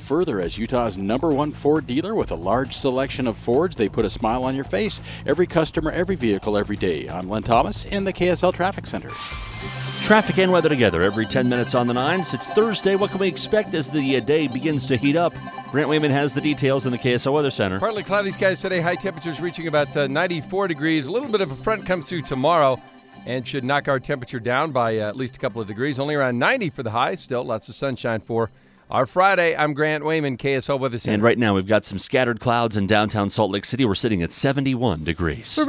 further as Utah's #1 Ford dealer with a large selection of Fords. They put a smile on your face. Every customer, every vehicle, every day. I'm Len Thomas in the KSL Traffic Center. Traffic and weather together every 10 minutes on the 9s. It's Thursday. What can we expect as the day begins to heat up? Grant Wayman has the details in the KSL Weather Center. Partly cloudy skies today. High temperatures reaching about 94 degrees. A little bit of a front comes through tomorrow and should knock our temperature down by at least a couple of degrees. Only around 90 for the high. Still lots of sunshine for our Friday. I'm Grant Wayman, KSL Weather Center. And right now we've got some scattered clouds in downtown Salt Lake City. We're sitting at 71 degrees.